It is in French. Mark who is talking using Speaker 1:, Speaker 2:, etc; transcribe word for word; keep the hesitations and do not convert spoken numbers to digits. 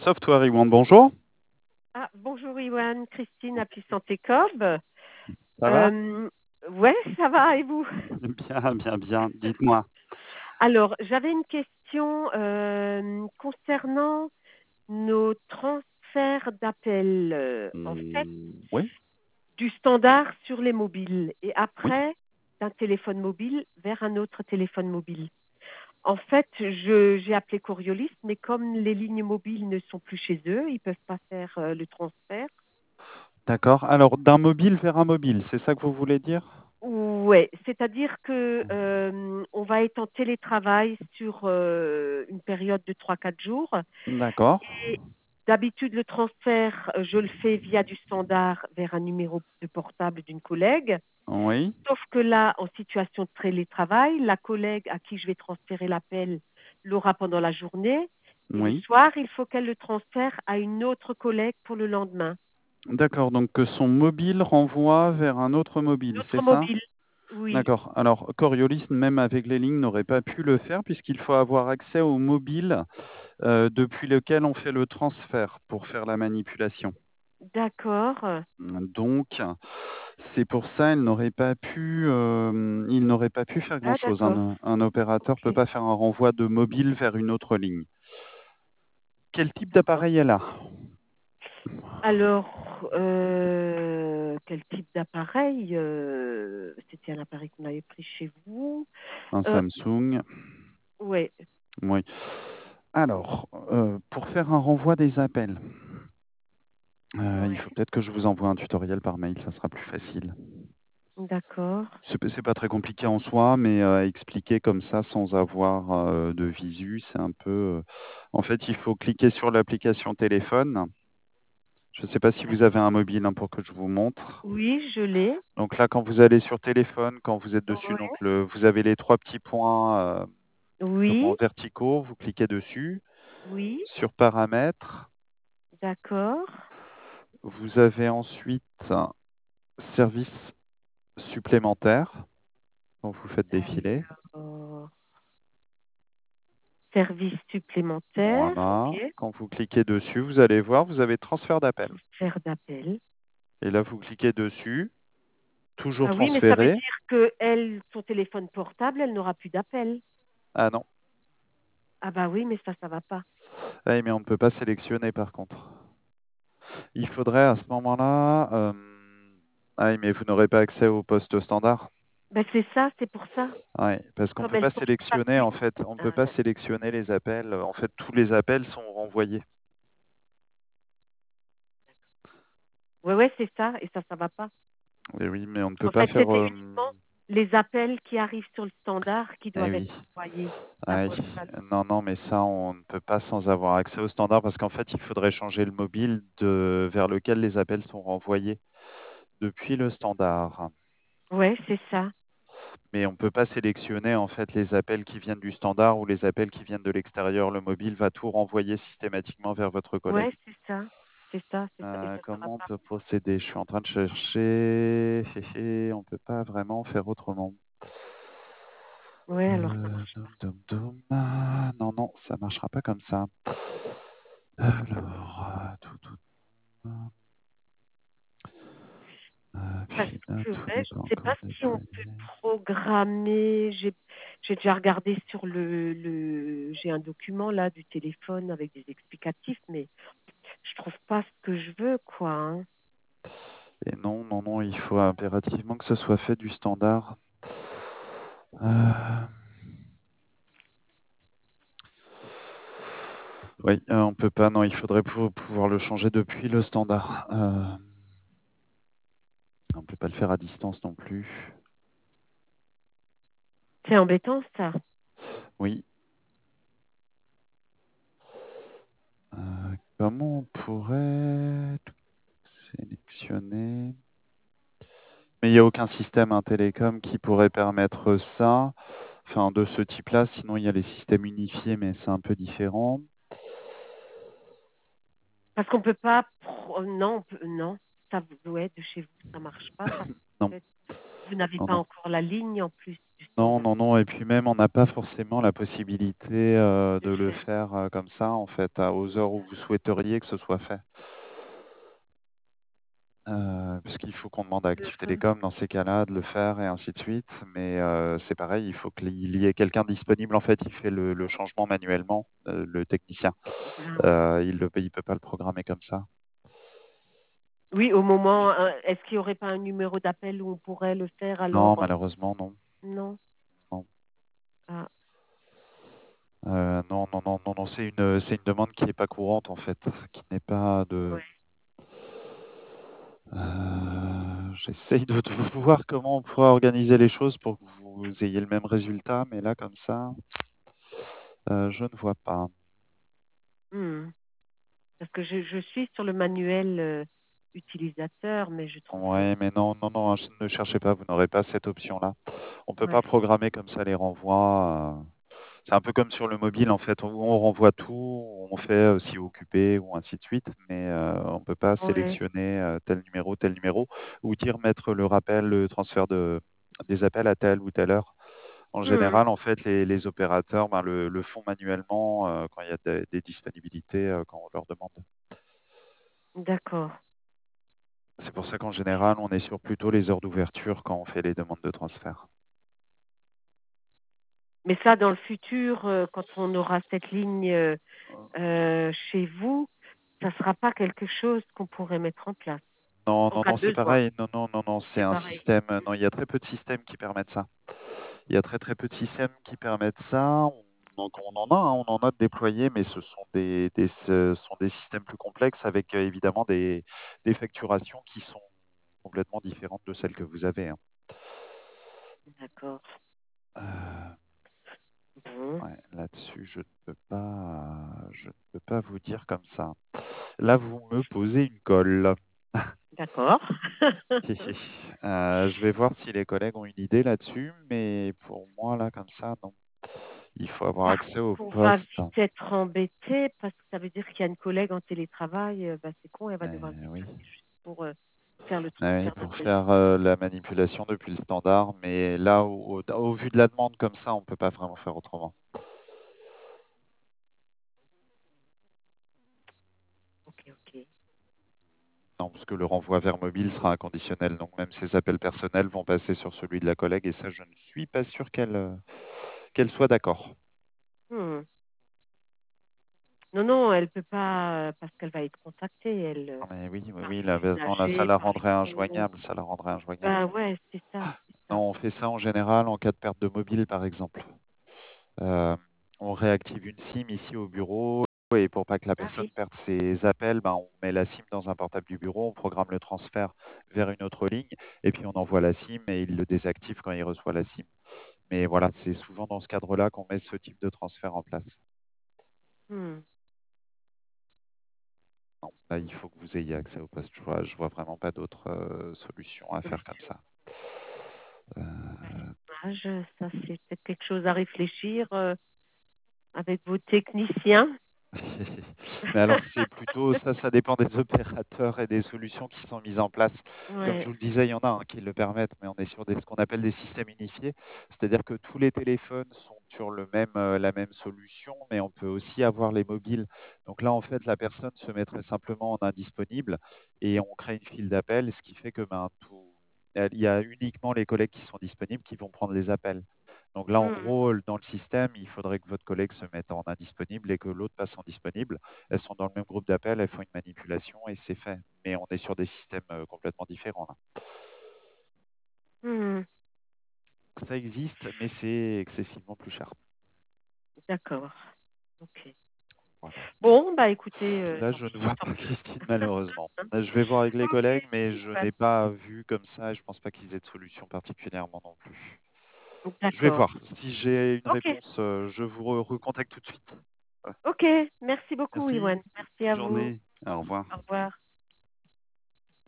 Speaker 1: Software Iwan, bonjour.
Speaker 2: Ah, bonjour Iwan, Christine à Santé Cob.
Speaker 1: Ça va?
Speaker 2: Euh, ouais, ça va et vous?
Speaker 1: Bien, bien, bien. Dites-moi.
Speaker 2: Alors, j'avais une question euh, concernant nos transferts d'appels. euh, en fait,
Speaker 1: Hmm, oui,
Speaker 2: du standard sur les mobiles et
Speaker 1: oui.
Speaker 2: après d'un téléphone mobile vers un autre téléphone mobile. En fait, je, j'ai appelé Coriolis, mais comme les lignes mobiles ne sont plus chez eux, ils ne peuvent pas faire euh, le transfert.
Speaker 1: D'accord. Alors, d'un mobile vers un mobile, c'est ça que vous voulez dire?
Speaker 2: Ouais, c'est-à-dire que euh, on va être en télétravail sur euh, une période de trois quatre jours.
Speaker 1: D'accord.
Speaker 2: Et d'habitude, le transfert, euh, je le fais via du standard vers un numéro de portable d'une collègue.
Speaker 1: Oui,
Speaker 2: Sauf que là, en situation de télétravail, la collègue à qui je vais transférer l'appel l'aura pendant la journée. Et le
Speaker 1: oui.
Speaker 2: soir, il faut qu'elle le transfère à une autre collègue pour le lendemain.
Speaker 1: D'accord. Donc, que son mobile renvoie vers un autre mobile, c'est
Speaker 2: L'autre
Speaker 1: ça?
Speaker 2: mobile, oui.
Speaker 1: D'accord. Alors, Coriolis, même avec les lignes, n'aurait pas pu le faire puisqu'il faut avoir accès au mobile euh, depuis lequel on fait le transfert pour faire la manipulation.
Speaker 2: D'accord.
Speaker 1: Donc, c'est pour ça, il n'aurait pas pu, euh, il n'aurait pas pu faire
Speaker 2: Ah,
Speaker 1: grand-chose.
Speaker 2: d'accord.
Speaker 1: Un, un opérateur peut
Speaker 2: Ok.
Speaker 1: pas faire un renvoi de mobile vers une autre ligne. Quel type
Speaker 2: D'accord.
Speaker 1: d'appareil elle a?
Speaker 2: Alors, euh, quel type d'appareil? Euh, c'était un appareil qu'on avait pris chez vous.
Speaker 1: Un
Speaker 2: Euh,
Speaker 1: Samsung.
Speaker 2: ouais.
Speaker 1: Oui. Alors, euh, pour faire un renvoi des appels, euh, il
Speaker 2: Ouais.
Speaker 1: faut peut-être que je vous envoie un tutoriel par mail, ça sera plus facile.
Speaker 2: D'accord.
Speaker 1: C'est c'est pas très compliqué en soi, mais euh, à expliquer comme ça sans avoir euh, de visu, c'est un peu. euh, En fait, il faut cliquer sur l'application téléphone. Je ne sais pas si vous avez un mobile hein, pour que je vous montre.
Speaker 2: Oui, je l'ai.
Speaker 1: Donc là, quand vous allez sur téléphone, quand vous êtes dessus, donc
Speaker 2: Ouais.
Speaker 1: le, vous avez les trois petits points euh, comment,
Speaker 2: Oui,
Speaker 1: verticaux, vous cliquez dessus.
Speaker 2: oui,
Speaker 1: Sur paramètres,
Speaker 2: d'accord.
Speaker 1: vous avez ensuite un service supplémentaire. Donc vous faites défiler.
Speaker 2: Alors, service supplémentaire.
Speaker 1: Voilà.
Speaker 2: Ok.
Speaker 1: Quand vous cliquez dessus, vous allez voir, vous avez transfert d'appel.
Speaker 2: Transfert d'appel.
Speaker 1: Et là, vous cliquez dessus, toujours
Speaker 2: Ah oui, mais ça veut
Speaker 1: transférer.
Speaker 2: dire que elle, son téléphone portable, elle n'aura plus d'appel.
Speaker 1: Ah non,
Speaker 2: Ah bah oui, mais ça, ça va pas.
Speaker 1: ah, mais on ne peut pas sélectionner par contre. Il faudrait à ce moment-là. euh, Ah, oui, mais vous n'aurez pas accès au poste standard.
Speaker 2: Ben c'est ça, c'est pour ça.
Speaker 1: Ouais, parce qu'on ne
Speaker 2: Comme
Speaker 1: peut
Speaker 2: elles
Speaker 1: pas
Speaker 2: sont pas
Speaker 1: sélectionner
Speaker 2: plus.
Speaker 1: en fait, on ne peut
Speaker 2: Ah,
Speaker 1: pas sélectionner les appels. En fait, tous les appels sont renvoyés.
Speaker 2: ouais, ouais, c'est ça, et ça, ça va pas.
Speaker 1: Et oui, mais on ne peut
Speaker 2: En
Speaker 1: pas
Speaker 2: fait,
Speaker 1: faire.
Speaker 2: c'était
Speaker 1: euh,
Speaker 2: uniquement les appels qui arrivent sur le standard qui
Speaker 1: Eh
Speaker 2: doivent
Speaker 1: oui,
Speaker 2: être envoyés à
Speaker 1: ouais.
Speaker 2: Volkswagen.
Speaker 1: Non, non, mais ça, on ne peut pas sans avoir accès au standard parce qu'en fait, il faudrait changer le mobile de... vers lequel les appels sont renvoyés depuis le standard.
Speaker 2: Ouais, c'est ça.
Speaker 1: Mais on ne peut pas sélectionner en fait les appels qui viennent du standard ou les appels qui viennent de l'extérieur. Le mobile va tout renvoyer systématiquement vers votre collègue.
Speaker 2: Ouais, c'est ça. C'est ça, c'est ça, et
Speaker 1: Euh,
Speaker 2: ça, ça va
Speaker 1: comment on
Speaker 2: pas.
Speaker 1: peut procéder? Je suis en train de chercher. Hé, hé, on ne peut pas vraiment faire autrement.
Speaker 2: Ouais, alors ça
Speaker 1: Euh,
Speaker 2: marche
Speaker 1: dum,
Speaker 2: pas.
Speaker 1: dum, dum. Ah, non, non, ça marchera pas comme ça. Alors, euh, tout, tout, tout. Euh,
Speaker 2: Parce
Speaker 1: Pina,
Speaker 2: que
Speaker 1: tout
Speaker 2: ouais,
Speaker 1: n'est
Speaker 2: je
Speaker 1: pas
Speaker 2: ne sais
Speaker 1: encore
Speaker 2: pas si on
Speaker 1: déployé.
Speaker 2: peut programmer. J'ai j'ai déjà regardé sur le, le j'ai un document là du téléphone avec des explicatifs, mais je trouve pas ce que je veux, quoi. Hein.
Speaker 1: Et non, non, non, il faut impérativement que ce soit fait du standard. Euh, Oui, euh, on peut pas. Non, il faudrait pou- pouvoir le changer depuis le standard. Euh, on peut pas le faire à distance non plus.
Speaker 2: C'est embêtant, ça.
Speaker 1: Oui. Euh, comment on pourrait sélectionner? Mais il n'y a aucun système un télécom qui pourrait permettre ça. Enfin, de ce type-là. Sinon, il y a les systèmes unifiés, mais c'est un peu différent.
Speaker 2: Parce qu'on peut pas. pro- Non, on peut- non. Ça, ouais, de chez vous, ça marche pas. Ça,
Speaker 1: Non,
Speaker 2: peut-être. Vous n'avez
Speaker 1: non,
Speaker 2: pas
Speaker 1: non.
Speaker 2: encore la ligne en plus.
Speaker 1: Non, non, non. Et puis même, on n'a pas forcément la possibilité euh,
Speaker 2: de
Speaker 1: de le
Speaker 2: faire.
Speaker 1: faire euh, comme ça, en fait, à- aux heures où vous souhaiteriez que ce soit fait. Euh, parce qu'il faut qu'on demande à Active
Speaker 2: Mhm.
Speaker 1: Télécom dans ces cas-là de le faire et ainsi de suite. Mais euh, c'est pareil, il faut qu'il y ait quelqu'un disponible. En fait, il fait le, le changement manuellement, euh, le technicien.
Speaker 2: Ah.
Speaker 1: Euh, il ne il peut pas le programmer comme ça.
Speaker 2: Oui, au moment, euh, est-ce qu'il n'y aurait pas un numéro d'appel où on pourrait le faire
Speaker 1: Non,
Speaker 2: alors?
Speaker 1: malheureusement, non.
Speaker 2: Non.
Speaker 1: Non,
Speaker 2: Ah,
Speaker 1: Euh, non, non, non, non, non, c'est une, c'est une demande qui n'est pas courante en fait, qui n'est pas de.
Speaker 2: ouais.
Speaker 1: Euh, j'essaye de, de voir comment on pourrait organiser les choses pour que vous ayez le même résultat, mais là, comme ça, euh, je ne vois pas.
Speaker 2: Hmm. Parce que je, je suis sur le manuel euh, utilisateur, mais je trouve. euh,
Speaker 1: Ouais, mais non, non, non, hein, ne cherchez pas, vous n'aurez pas cette option-là. On ne peut pas
Speaker 2: Ouais.
Speaker 1: programmer comme ça les renvois. euh, C'est un peu comme sur le mobile, en fait, où on renvoie tout, on fait euh, si occupé ou ainsi de suite, mais euh, on ne peut pas
Speaker 2: Ouais.
Speaker 1: sélectionner euh, tel numéro, tel numéro, ou dire mettre le rappel, le transfert de, des appels à telle ou telle heure. En
Speaker 2: Hmm.
Speaker 1: général, en fait, les, les opérateurs ben, le, le font manuellement euh, quand il y a des, des disponibilités, euh, quand on leur demande.
Speaker 2: D'accord.
Speaker 1: C'est pour ça qu'en général, on est sur plutôt les heures d'ouverture quand on fait les demandes de transfert.
Speaker 2: Mais ça, dans le futur, euh, quand on aura cette ligne euh, euh, chez vous, ça ne sera pas quelque chose qu'on pourrait mettre en place
Speaker 1: Non,
Speaker 2: en
Speaker 1: non,
Speaker 2: cas
Speaker 1: non,
Speaker 2: de
Speaker 1: c'est
Speaker 2: besoin.
Speaker 1: pareil. Non, non, non, non, c'est
Speaker 2: C'est
Speaker 1: un
Speaker 2: pareil.
Speaker 1: système. Non, il y a très peu de systèmes qui permettent ça. Il y a très très peu de systèmes qui permettent ça. On- Donc on en a, hein, on en a de déployés, mais ce sont des, des- ce sont des systèmes plus complexes avec euh, évidemment des, des facturations qui sont complètement différentes de celles que vous avez, hein.
Speaker 2: D'accord.
Speaker 1: Euh,
Speaker 2: Bon.
Speaker 1: ouais, là-dessus, je ne peux pas, je ne peux pas vous dire comme ça. Là, vous me posez une colle.
Speaker 2: D'accord.
Speaker 1: Euh, je vais voir si les collègues ont une idée là-dessus, mais pour moi, là, comme ça, non. Il faut avoir
Speaker 2: Par
Speaker 1: accès
Speaker 2: contre,
Speaker 1: au
Speaker 2: on va
Speaker 1: poste.
Speaker 2: vite être embêté parce que ça veut dire qu'il y a une collègue en télétravail. euh, bah, c'est con, elle va devoir se
Speaker 1: Eh oui.
Speaker 2: déplacer juste pour euh, faire le
Speaker 1: Ah oui,
Speaker 2: transfert de
Speaker 1: pour faire
Speaker 2: téléphone.
Speaker 1: euh, la manipulation depuis le standard, mais là, au, au- au vu de la demande comme ça, on ne peut pas vraiment faire autrement.
Speaker 2: Ok, ok.
Speaker 1: Non, parce que le renvoi vers mobile sera inconditionnel, donc même ces appels personnels vont passer sur celui de la collègue, et ça, je ne suis pas sûr qu'elle euh, qu'elle soit d'accord.
Speaker 2: Hmm. Non, non, elle peut pas euh, parce qu'elle va être contactée, elle, euh,
Speaker 1: Non, mais oui, oui,
Speaker 2: par
Speaker 1: oui,
Speaker 2: les
Speaker 1: là, non, là, ça
Speaker 2: usagers,
Speaker 1: la
Speaker 2: par les
Speaker 1: rendrait
Speaker 2: pros.
Speaker 1: injoignable, ça la rendrait injoignable.
Speaker 2: Ben ouais, c'est ça, c'est
Speaker 1: Non,
Speaker 2: ça.
Speaker 1: on fait ça en général en cas de perte de mobile, par exemple. Euh, on réactive une SIM ici au bureau et pour pas que la
Speaker 2: Ah
Speaker 1: personne
Speaker 2: oui.
Speaker 1: perde ses appels, ben, on met la SIM dans un portable du bureau, on programme le transfert vers une autre ligne et puis on envoie la SIM et il le désactive quand il reçoit la SIM. Mais voilà, c'est souvent dans ce cadre-là qu'on met ce type de transfert en place.
Speaker 2: Hmm.
Speaker 1: Non, là, il faut que vous ayez accès au poste. Je vois, je vois vraiment pas d'autres euh, solutions à faire comme
Speaker 2: Solution.
Speaker 1: ça. Euh,
Speaker 2: Ben, c'est dommage. Ça, c'est peut-être quelque chose à réfléchir euh, avec vos techniciens.
Speaker 1: Mais alors, c'est plutôt ça, ça dépend des opérateurs et des solutions qui sont mises en place. Comme je
Speaker 2: Ouais.
Speaker 1: vous le disais, il y en a hein, qui le permettent, mais on est sur des, ce qu'on appelle des systèmes unifiés. C'est-à-dire que tous les téléphones sont sur le même, euh, la même solution, mais on peut aussi avoir les mobiles. Donc là, en fait, la personne se mettrait simplement en indisponible et on crée une file d'appels, ce qui fait que ben, tout, il y a uniquement les collègues qui sont disponibles qui vont prendre les appels. Donc là, en
Speaker 2: Hmm.
Speaker 1: gros, dans le système, il faudrait que votre collègue se mette en indisponible et que l'autre passe en disponible. Elles sont dans le même groupe d'appel, elles font une manipulation et c'est fait. Mais on est sur des systèmes euh, complètement différents là.
Speaker 2: Hmm.
Speaker 1: Ça existe, mais c'est excessivement plus cher.
Speaker 2: D'accord. Ok.
Speaker 1: Voilà.
Speaker 2: Bon, bah écoutez, euh,
Speaker 1: Là,
Speaker 2: tant
Speaker 1: je ne
Speaker 2: pis,
Speaker 1: vois
Speaker 2: tant
Speaker 1: pas
Speaker 2: pis.
Speaker 1: Christine, malheureusement. Je vais voir avec les
Speaker 2: Ok,
Speaker 1: collègues, mais je
Speaker 2: super.
Speaker 1: n'ai pas vu comme ça et je pense pas qu'ils aient de solution particulièrement non plus. Je vais
Speaker 2: D'accord.
Speaker 1: voir. Si j'ai une
Speaker 2: Ok.
Speaker 1: réponse, euh, je vous re- recontacte tout de suite. Euh,
Speaker 2: Ok. Merci beaucoup,
Speaker 1: Merci.
Speaker 2: Iwan. Merci
Speaker 1: Bonne
Speaker 2: à vous.
Speaker 1: journée. Au revoir.
Speaker 2: Au revoir.